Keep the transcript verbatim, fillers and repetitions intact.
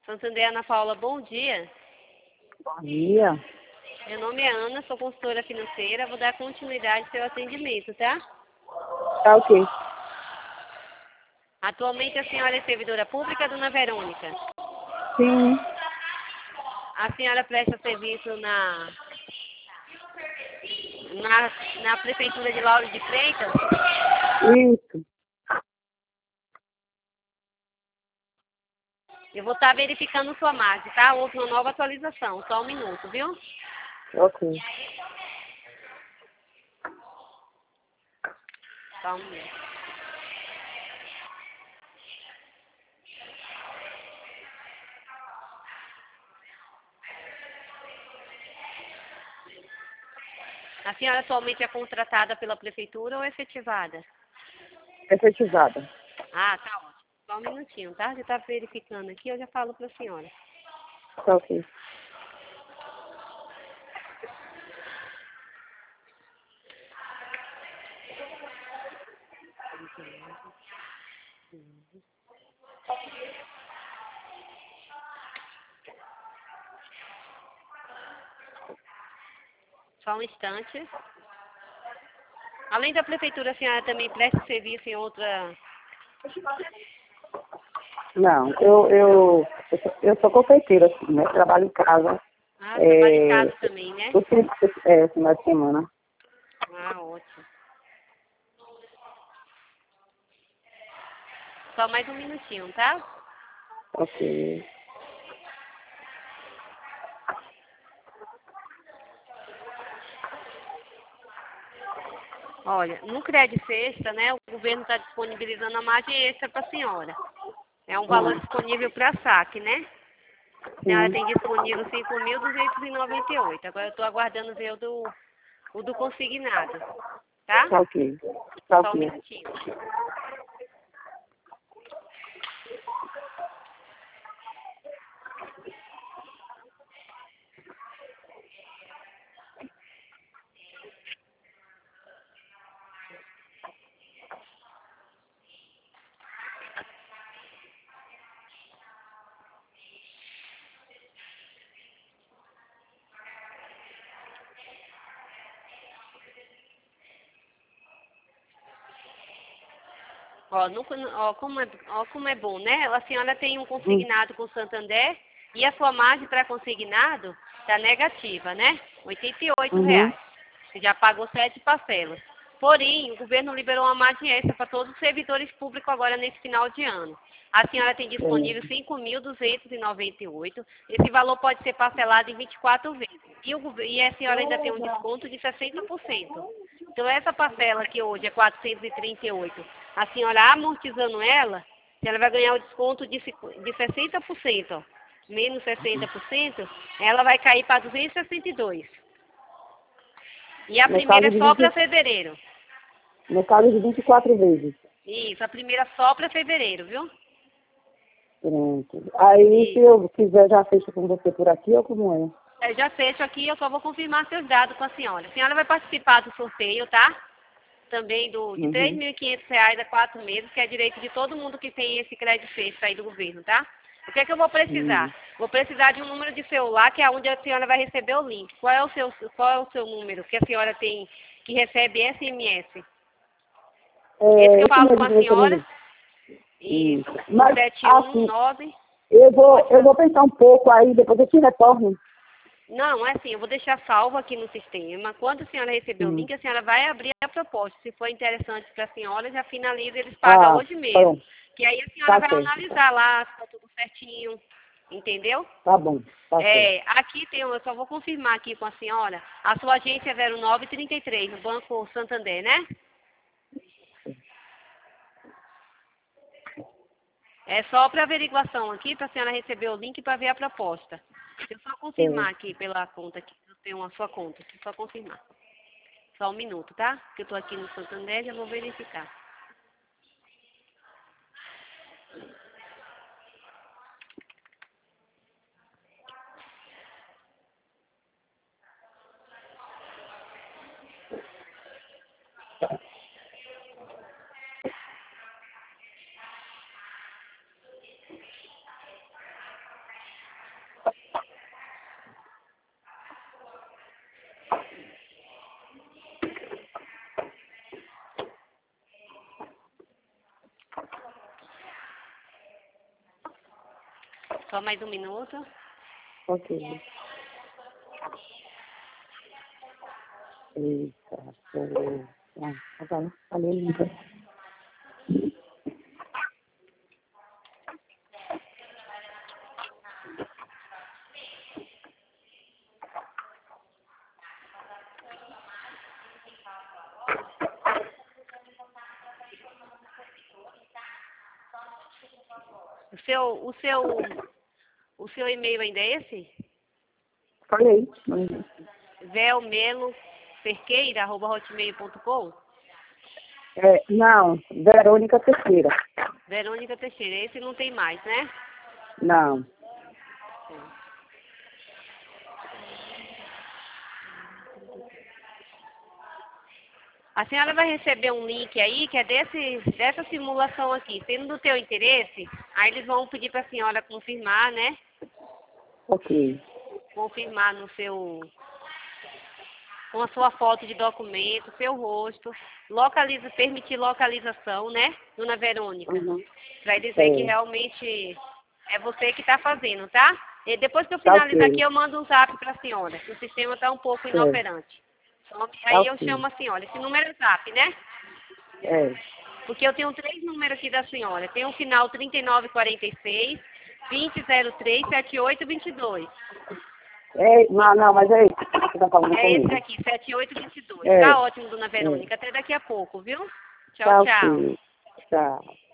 Santander, Ana Paula, bom dia. Bom dia. Meu nome é Ana, sou consultora financeira, vou dar continuidade ao seu atendimento, tá? Tá ok. Atualmente a senhora é servidora pública, dona Verônica? Sim. A senhora presta serviço na, na, na Prefeitura de Lauro de Freitas? Isso. Eu vou estar verificando sua margem, tá? Houve uma nova atualização, só um minuto, viu? Ok. Só um minuto. A senhora atualmente é contratada pela Prefeitura ou efetivada? Efetivada. Ah, tá ótimo. Só um minutinho, tá? Já está verificando aqui, eu já falo para a senhora. Tá ok. Só um instante. Além da Prefeitura, a senhora também presta serviço em outra... Não, eu, eu, eu, sou, eu sou confeiteira, assim, né? Trabalho em casa. Ah, É, trabalha em casa também, né? o fim- é, final de semana. Ah, ótimo. Só mais um minutinho, tá? Ok. Olha, no crédito extra, né, o governo está disponibilizando a margem extra para a senhora. É um valor Hum, disponível para saque, né? A senhora sim. tem disponível cinco mil duzentos e noventa e oito. Agora eu estou aguardando ver o do, o do consignado, tá? Tá ok. Tá Só um ok. minutinho. Ó, no, ó, como é, ó, como é bom, né? A senhora tem um Hum, consignado com o Santander e a sua margem para consignado está negativa, né? oitenta e oito uhum. reais. Você já pagou sete parcelas. Porém, o governo liberou uma margem extra para todos os servidores públicos agora nesse final de ano. A senhora tem disponível É. cinco mil duzentos e noventa e oito. Esse valor pode ser parcelado em vinte e quatro vezes. E, o, gov- e a senhora ainda tem um desconto de sessenta por cento. Então, essa parcela que hoje é quatrocentos e trinta e oito, a senhora amortizando ela, ela vai ganhar o desconto de, cinco- de sessenta por cento. Ó. Menos sessenta por cento, ela vai cair para duzentos e sessenta e dois. E a No primeira caso é de só vinte, para fevereiro. no caso de vinte e quatro vezes. Isso, a primeira só para fevereiro, viu? Pronto. Aí, se Isso. eu quiser, já fecho com você por aqui ou como é? Eu já fecho aqui, eu só vou confirmar seus dados com a senhora. A senhora vai participar do sorteio, tá? Também do, de três Uhum. mil e quinhentos reais a quatro meses, que é direito de todo mundo que tem esse crédito feito aí do governo, tá? O que é que eu vou precisar? Uhum. Vou precisar de um número de celular, que é onde a senhora vai receber o link. Qual é o seu, qual é o seu número que a senhora tem, que recebe S M S? Esse que É, eu esse falo com mesmo que a você me senhora? disse. Isso, Isso. o Mas, sete um assim, nove. eu vou, Pode eu falar. vou pensar um pouco aí, depois eu te retorno. Não, é assim, eu vou deixar salvo aqui no sistema. Quando a senhora receber o Uhum. link, a senhora vai abrir a proposta. Se for interessante para a senhora, já finaliza, eles pagam Ah, hoje mesmo. pronto. Que aí a senhora Tá vai certo. Tá, analisar lá se está tudo certinho. Entendeu? tá bom. Tá certo. É, aqui tem, eu só vou confirmar aqui com a senhora. A sua agência é zero nove trinta e três, no Banco Santander, né? É só para averiguação aqui, para a senhora receber o link para ver a proposta. Deixa eu só confirmar Certo. aqui pela conta, que eu tenho a sua conta. Deixa eu só confirmar. Só um minuto, tá? Que eu estou aqui no Santander, já vou verificar. Só mais um minuto. Ok. Eita, pô. Ah, tá, né? Falei linda. O seu, o seu, o seu e-mail ainda é esse? Falei. Mas... velmelo cerqueira arroba hotmail ponto com? É, não, Verônica Teixeira. Verônica Teixeira, esse não tem mais, né? Não. A senhora vai receber um link aí, que é desse, dessa simulação aqui. Sendo do teu interesse, aí eles vão pedir para a senhora confirmar, né? Ok. Confirmar no seu, com a sua foto de documento, seu rosto, localiza, permitir localização, né, dona Verônica? Uhum. Para dizer É. que realmente é você que está fazendo, tá? E depois que eu Tá finalizar ok. aqui, eu mando um zap para a senhora, que o sistema está um pouco É. inoperante. Então, Tá aí eu ok. chamo a senhora. Esse número é zap, né? É. Porque eu tenho três números aqui da senhora. Tem o final trinta e nove quarenta e seis, vinte zero três, setenta e oito vinte e dois. É, não, não, mas é esse que você tá falando É comigo. esse aqui, setenta e oito vinte e dois. É. Tá ótimo, dona É. Verônica. Até daqui a pouco, viu? Tá Tchau, tchau. ok. Tchau.